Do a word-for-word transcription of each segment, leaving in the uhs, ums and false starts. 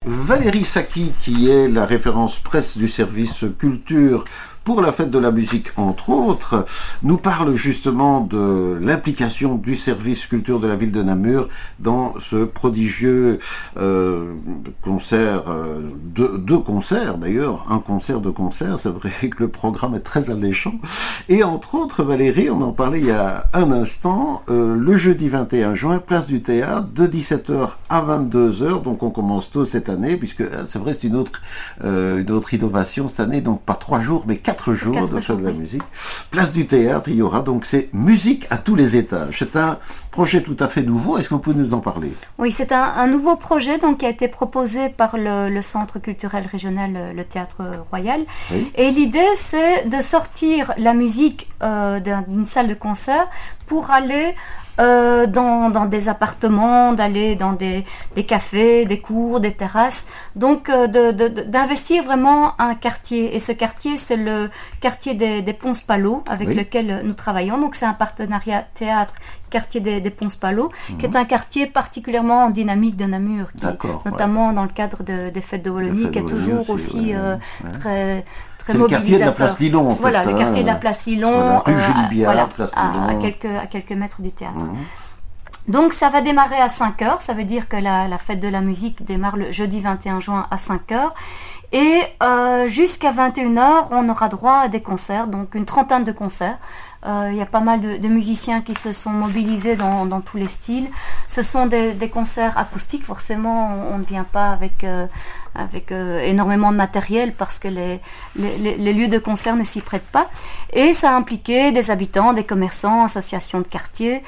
Valérie Saki, qui est la référence presse du service culture pour la fête de la musique, entre autres, nous parle justement de l'implication du service culture de la ville de Namur dans ce prodigieux euh, concert, euh, deux, deux concerts d'ailleurs, un concert de concert, c'est vrai que le programme est très alléchant. Et entre autres, Valérie, on en parlait il y a un instant, euh, le jeudi vingt et un juin, place du théâtre, de dix-sept heures à vingt-deux heures, donc on commence tôt cette année, puisque c'est vrai, c'est une autre, euh, une autre innovation cette année, donc pas trois jours, mais quatre jours quatre de faire de la musique. Place du théâtre, il y aura donc c'est musique à tous les étages. C'est un projet tout à fait nouveau. Est-ce que vous pouvez nous en parler? Oui, c'est un, un nouveau projet donc qui a été proposé par le, le Centre culturel régional, le Théâtre Royal. Oui. Et l'idée, c'est de sortir la musique euh, d'une salle de concert pour aller Euh, dans, dans des appartements, d'aller dans des, des cafés, des cours, des terrasses. Donc, euh, de, de, d'investir vraiment un quartier. Et ce quartier, c'est le quartier des, des Ponce-Palo, avec oui. lequel nous travaillons. Donc, c'est un partenariat théâtre quartier des, des Ponce-Palo, mmh. qui est un quartier particulièrement en dynamique de Namur, qui, notamment ouais. dans le cadre de, des fêtes de Wallonie, qui est toujours aussi, aussi euh, ouais. très... C'est le quartier de la place Lillon, en fait. Voilà, le quartier hein, de la place Lillon, voilà, rue euh, Julie Biard, voilà, place à, Lillon. À, quelques, à quelques mètres du théâtre. Mmh. Donc ça va démarrer à cinq heures, ça veut dire que la, la fête de la musique démarre le jeudi vingt et un juin à cinq heures. Et euh, jusqu'à vingt et une heures, on aura droit à des concerts, donc une trentaine de concerts. Il euh, y a pas mal de, de musiciens qui se sont mobilisés dans, dans tous les styles. Ce sont des, des concerts acoustiques, forcément on, on ne vient pas avec, euh, avec euh, énormément de matériel parce que les, les, les lieux de concert ne s'y prêtent pas. Et ça a impliqué des habitants, des commerçants, associations de quartier.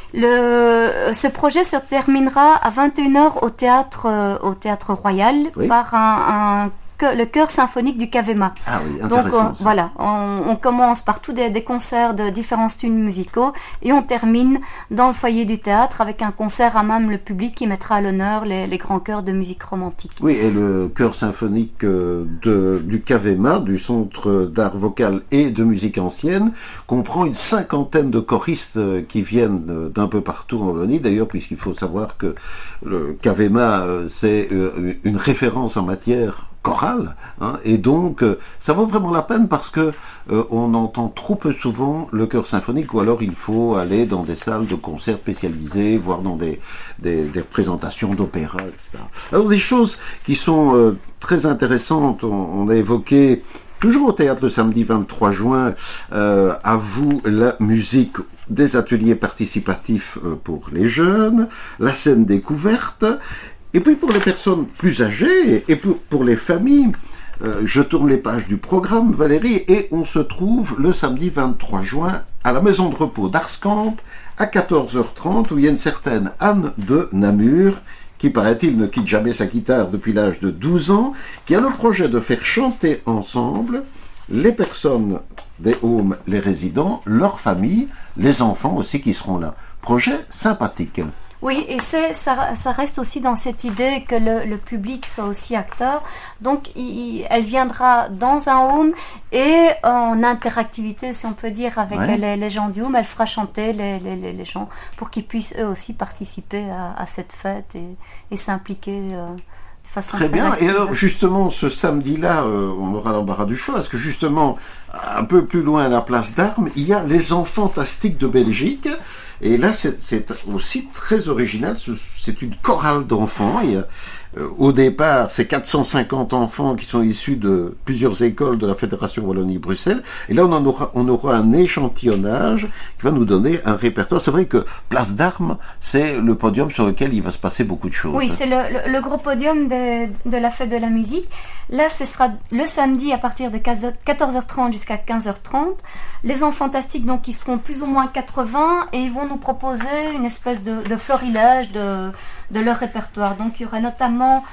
Le, ce projet se terminera à vingt et une heures au théâtre, euh, au théâtre Royal oui. par un, un le chœur symphonique du Cavema. Ah oui, donc on, ça. voilà, on, on commence par tous des, des concerts de différents styles musicaux et on termine dans le foyer du théâtre avec un concert à même le public qui mettra à l'honneur les, les grands chœurs de musique romantique. Oui, et le chœur symphonique de, du Cavema, du Centre d'art vocal et de musique ancienne, comprend une cinquantaine de choristes qui viennent d'un peu partout en Wallonie. D'ailleurs, puisqu'il faut savoir que le Cavema, c'est une référence en matière chorale, hein, et donc euh, ça vaut vraiment la peine parce que euh, on entend trop peu souvent le chœur symphonique, ou alors il faut aller dans des salles de concert spécialisées, voire dans des, des, des représentations d'opéra, et cetera. Alors des choses qui sont euh, très intéressantes, on, on a évoqué toujours au théâtre le samedi vingt-trois juin, euh, à vous la musique, des ateliers participatifs euh, pour les jeunes, la scène découverte. Et puis pour les personnes plus âgées et pour, pour les familles, euh, je tourne les pages du programme, Valérie, et on se trouve le samedi vingt-trois juin à la maison de repos d'Arskamp à quatorze heures trente, où il y a une certaine Anne de Namur, qui paraît-il ne quitte jamais sa guitare depuis l'âge de douze ans, qui a le projet de faire chanter ensemble les personnes des homes, les résidents, leurs familles, les enfants aussi qui seront là. Projet sympathique. Oui, et c'est, ça, ça reste aussi dans cette idée que le, le public soit aussi acteur. Donc, il, elle viendra dans un home et en interactivité, si on peut dire, avec ouais. les, les gens du home. Elle fera chanter les, les, les gens pour qu'ils puissent eux aussi participer à, à cette fête et, et s'impliquer euh, de façon très, très bien. Active. Et alors, justement, ce samedi-là, euh, on aura l'embarras du choix, parce que justement, un peu plus loin à la place d'Armes, il y a les Enfants Fantastiques de Belgique. Et là, c'est, c'est aussi très original. C'est une chorale d'enfants. Et, euh, au départ, c'est quatre cent cinquante enfants qui sont issus de plusieurs écoles de la Fédération Wallonie-Bruxelles. Et là, on en aura, on aura un échantillonnage qui va nous donner un répertoire. C'est vrai que Place d'Armes, c'est le podium sur lequel il va se passer beaucoup de choses. Oui, c'est le, le, le gros podium de, de la fête de la musique. Là, ce sera le samedi à partir de quatorze heures trente jusqu'à quinze heures trente. Les Enfants Fantastiques, donc, ils seront plus ou moins quatre-vingts et ils vont nous proposer une espèce de, de florilège de, de leur répertoire. Donc, il y aura notamment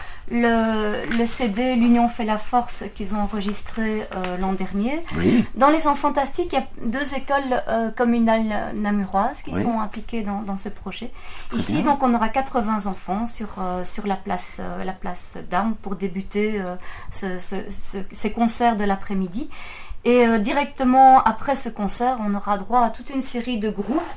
le, le C D L'Union fait la force qu'ils ont enregistré euh, l'an dernier. Oui. Dans les Enfants Fantastiques, il y a deux écoles euh, communales namuroises qui oui. sont impliquées dans, dans ce projet. Très Ici, bien. Donc, on aura quatre-vingts enfants sur, euh, sur la place, euh, la place d'Armes pour débuter euh, ce, ce, ce, ces concerts de l'après-midi. Et euh, directement après ce concert, on aura droit à toute une série de groupes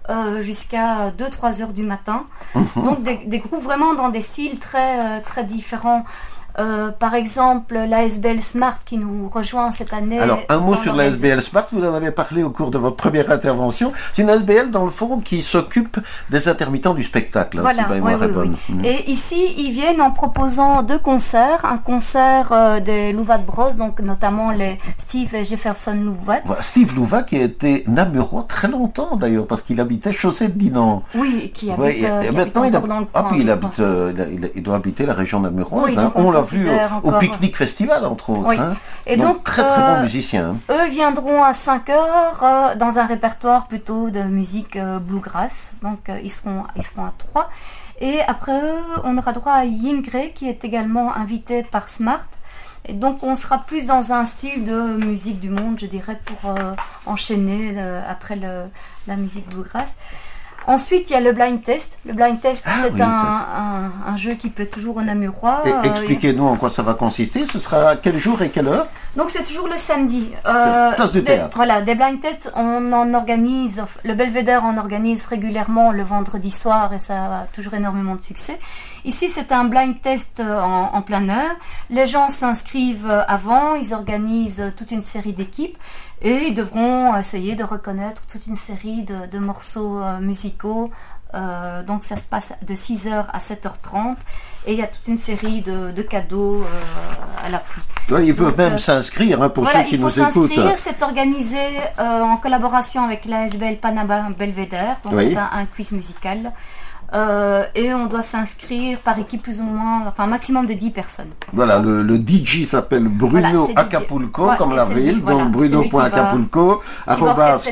euh, jusqu'à deux trois heures du matin. Mm-hmm. Donc des, des groupes vraiment dans des styles très, euh, très différents. Euh, par exemple, l'A S B L Smart qui nous rejoint cette année. Alors, un mot sur l'A S B L Smart, vous en avez parlé au cours de votre première intervention. C'est une A S B L, dans le fond, qui s'occupe des intermittents du spectacle. Voilà, si oui, oui, oui. Mmh. Et ici, ils viennent en proposant deux concerts. Un concert euh, des Louvat Bros, donc notamment les Steve et Jefferson Louvat. Voilà, Steve Louvat qui a été namurois très longtemps d'ailleurs, parce qu'il habitait Chaussée de Dinan. Oui, qui habite, ouais, et, euh, et qui maintenant, habite il, a... dans le ah, coin. puis il, habite, euh, il, a, il doit habiter la région namuroise. Oui, hein. On, on l'a vu au, au encore... Picnic Festival, entre autres. Oui. Hein. Et donc, donc très très euh, bons musiciens. Eux viendront à cinq heures euh, dans un répertoire plutôt de musique euh, bluegrass. Donc euh, ils seront ils seront à trois. Et après eux, on aura droit à Yingre qui est également invité par Smart. Et donc on sera plus dans un style de musique du monde, je dirais, pour euh, enchaîner euh, après le, la musique bluegrass. Ensuite, il y a le blind test. Le blind test, ah, c'est oui, un, un, un jeu qui plaît toujours aux Namurois. Et expliquez-nous en quoi ça va consister. Ce sera quel jour et quelle heure? Donc, c'est toujours le samedi. Euh, place du des, théâtre. Voilà, des blind tests, on en organise, le Belvédère en organise régulièrement le vendredi soir et ça a toujours énormément de succès. Ici, c'est un blind test en, en plein air. Les gens s'inscrivent avant, ils organisent toute une série d'équipes. Et ils devront essayer de reconnaître toute une série de, de morceaux euh, musicaux. Euh, donc ça se passe de six heures à sept heures trente. Et il y a toute une série de, de cadeaux euh, à l'appui. Ouais, ils peuvent même euh, s'inscrire hein, pour voilà, ceux qui nous écoutent. Il faut s'inscrire, c'est organisé euh, en collaboration avec l'A S B L Panama Belvédère. Donc oui. C'est un, un quiz musical. Euh, et on doit s'inscrire par équipe plus ou moins, enfin un maximum de dix personnes. Voilà, le, le D J s'appelle Bruno voilà, Acapulco, ouais, comme la ville, lui, donc voilà, bruno.acapulco, arobase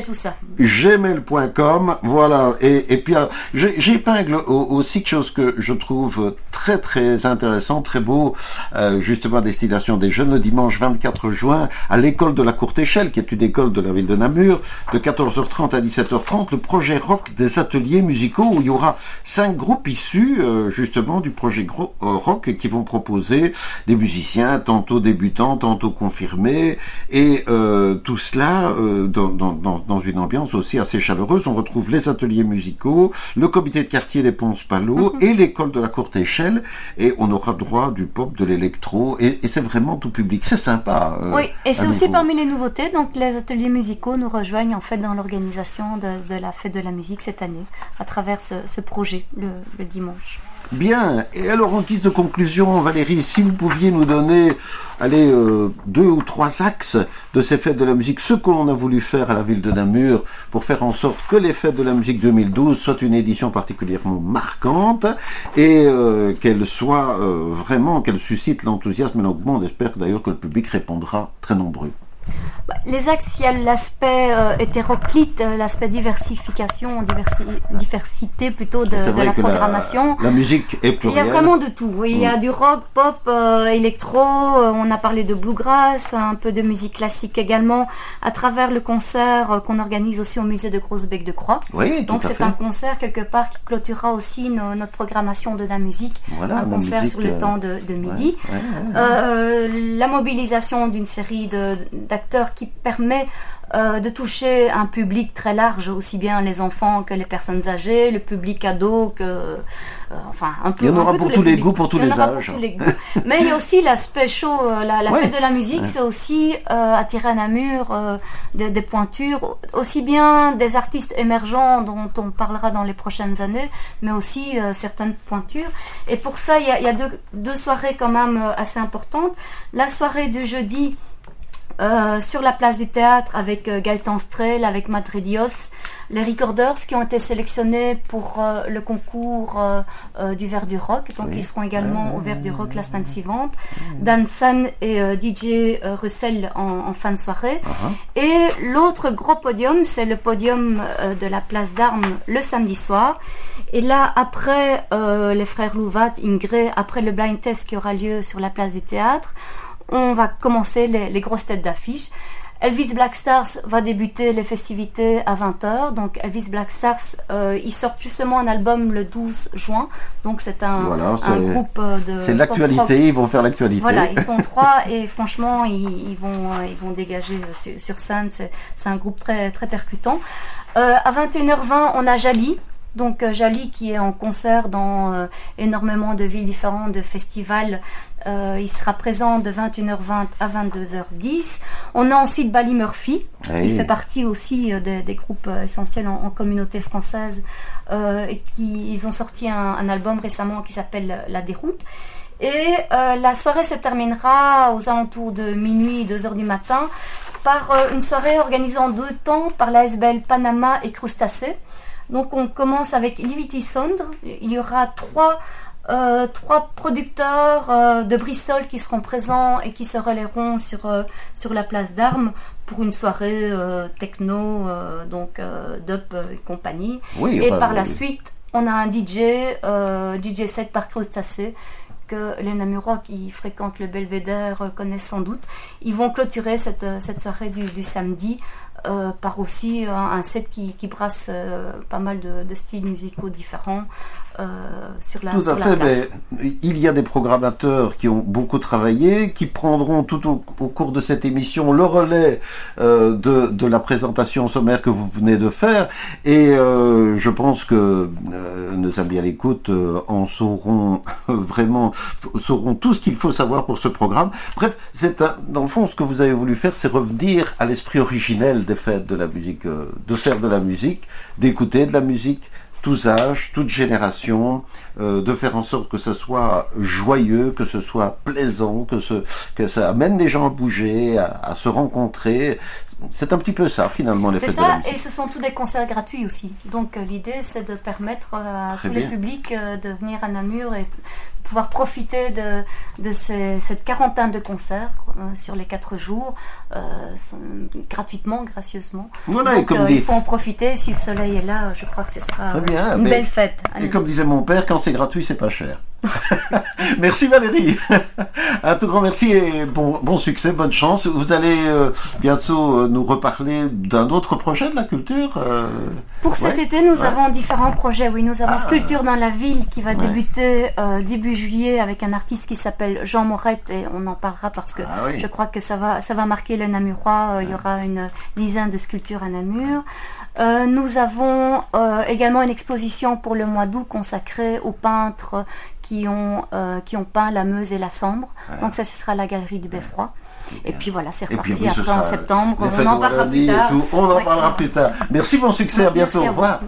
gmail point com, voilà, et, et puis j'épingle aussi quelque chose que je trouve très très intéressant, très beau, euh, justement à destination des jeunes, le dimanche vingt-quatre juin, à l'école de la Courte Échelle, qui est une école de la ville de Namur, de quatorze heures trente à dix-sept heures trente, le projet rock des ateliers musicaux, où il y aura cinq groupes issus euh, justement du projet gro- euh, rock qui vont proposer des musiciens tantôt débutants, tantôt confirmés et euh, tout cela euh, dans, dans, dans une ambiance aussi assez chaleureuse. On retrouve les ateliers musicaux, le comité de quartier des Ponce-Palo mm-hmm. et l'école de la Courte Échelle et on aura droit du pop, de l'électro et, et c'est vraiment tout public. C'est sympa. Euh, oui, et c'est aussi nouveau. Parmi les nouveautés. Donc les ateliers musicaux nous rejoignent en fait dans l'organisation de, de la fête de la musique cette année à travers ce, ce projet. Le, le dimanche. Bien, et alors en guise de conclusion, Valérie, si vous pouviez nous donner allez, euh, deux ou trois axes de ces fêtes de la musique, ce que l'on a voulu faire à la ville de Namur pour faire en sorte que les fêtes de la musique deux mille douze soient une édition particulièrement marquante et euh, qu'elle soit euh, vraiment, qu'elle suscite l'enthousiasme et l'engouement. On espère d'ailleurs que le public répondra très nombreux. Les axes, il y a l'aspect euh, hétéroclite, l'aspect diversification, diversi, diversité plutôt de, de la programmation. La, la musique est plurielle. Il y a vraiment de tout. Oui. Mm. Il y a du rock, pop, euh, électro, euh, on a parlé de bluegrass, un peu de musique classique également, à travers le concert euh, qu'on organise aussi au musée de Grosse-Bec-de-Croix. Oui, donc c'est fait. un concert quelque part qui clôturera aussi nos, notre programmation de la musique. Voilà, un concert musique, sur le euh... temps de, de midi. Ouais, ouais, ouais, ouais. Euh, la mobilisation d'une série de, d'acteurs qui permet euh, de toucher un public très large, aussi bien les enfants que les personnes âgées, le public ado, que, euh, enfin un peu. Il y en aura peu pour tous tous les, les goûts, pour tous les âges. Pour tous les goûts. Mais il y a aussi l'aspect chaud, la, la ouais. fête de la musique, ouais. c'est aussi euh, attirer à Namur euh, des, des pointures, aussi bien des artistes émergents dont on parlera dans les prochaines années, mais aussi euh, certaines pointures. Et pour ça, il y a, il y a deux, deux soirées quand même assez importantes. La soirée du jeudi. Euh, sur la place du théâtre avec euh, Gaëtan Strel, avec Madridios, les recorders qui ont été sélectionnés pour euh, le concours euh, euh, du Verre du Rock, donc oui. ils seront également au Verre du Rock la semaine suivante. Dan San et euh, D J euh, Russell en, en fin de soirée. Uh-huh. Et l'autre gros podium, c'est le podium euh, de la place d'Armes le samedi soir. Et là, après euh, les frères Louvat, Ingrid, après le blind test qui aura lieu sur la place du théâtre, on va commencer les, les grosses têtes d'affiche. Elvis Black Stars va débuter les festivités à vingt heures. Donc Elvis Black Stars, euh, ils sortent justement un album le douze juin. Donc c'est un, voilà, c'est, un groupe de... C'est l'actualité, ils vont faire l'actualité. Voilà, ils sont trois et franchement, ils, ils, vont, ils vont dégager sur, sur scène. C'est, c'est un groupe très, très percutant. Euh, à vingt et une heures vingt, on a Jali. Donc euh, Jali qui est en concert dans euh, énormément de villes différentes, de festivals. Euh, il sera présent de vingt et une heures vingt à vingt-deux heures dix. On a ensuite Bally Murphy, hey. qui fait partie aussi euh, des, des groupes euh, essentiels en, en communauté française, euh, et qui ils ont sorti un, un album récemment qui s'appelle La Déroute. Et euh, la soirée se terminera aux alentours de minuit, deux heures du matin, par euh, une soirée organisée en deux temps par l'A S B L Panama et Crustacés. Donc on commence avec Livity Sound. Il y aura trois Euh, trois producteurs euh, de Bristol qui seront présents et qui se relayeront sur, euh, sur la place d'Armes pour une soirée euh, techno, euh, donc euh, dub et compagnie. Oui, et enfin, par oui. la suite, on a un D J, euh, D J set par Crustacés, que les Namurois qui fréquentent le Belvédère connaissent sans doute. Ils vont clôturer cette, cette soirée du, du samedi Euh, par aussi un, un set qui, qui brasse euh, pas mal de, de styles musicaux différents euh, sur la, tout sur à la fait, place. mais il y a des programmateurs qui ont beaucoup travaillé, qui prendront tout au, au cours de cette émission le relais euh, de, de la présentation sommaire que vous venez de faire, et euh, je pense que euh, nos amis à l'écoute euh, en sauront vraiment, sauront tout ce qu'il faut savoir pour ce programme. Bref, c'est un, dans le fond, ce que vous avez voulu faire, c'est revenir à l'esprit originel des fêtes de la musique, euh, de faire de la musique, d'écouter de la musique, tous âges, toutes générations, euh, de faire en sorte que ce soit joyeux, que ce soit plaisant, que, ce, que ça amène les gens à bouger, à, à se rencontrer. C'est un petit peu ça, finalement, les c'est fêtes ça, de la musique. Et ce sont tous des concerts gratuits aussi. Donc euh, l'idée, c'est de permettre à Très tous bien. les publics euh, de venir à Namur et pouvoir profiter de, de ces, cette quarantaine de concerts euh, sur les quatre jours, euh, gratuitement, gracieusement. Voilà, Donc et comme euh, dit... il faut en profiter. Si le soleil est là, je crois que ce sera Très bien, une mais- belle fête. Et Allez. comme disait mon père, quand c'est gratuit, c'est pas cher. Merci Valérie. Un tout grand merci et bon, bon succès, bonne chance. Vous allez euh, bientôt euh, nous reparler d'un autre projet de la culture euh, Pour cet ouais, été, nous ouais. avons différents projets. Oui, nous avons Ah. Sculpture dans la ville qui va Ouais. débuter euh, début juillet avec un artiste qui s'appelle Jean Morette et on en parlera parce que Ah oui. je crois que ça va, ça va marquer les Namurois. Euh, il y aura une dizaine de sculptures à Namur. Euh, nous avons euh, également une exposition pour le mois d'août consacrée aux peintres qui ont, euh, qui ont peint la Meuse et la Sambre. Voilà. Donc ça, ce sera à la galerie du Beffroi. Et puis voilà, c'est Et puis reparti après, ce après en sera septembre. les On fêtes en de parlera Wallonie plus et tard. tout. On en Ouais. parlera plus tard. Merci, bon succès, à Merci bientôt. à Au vous. revoir.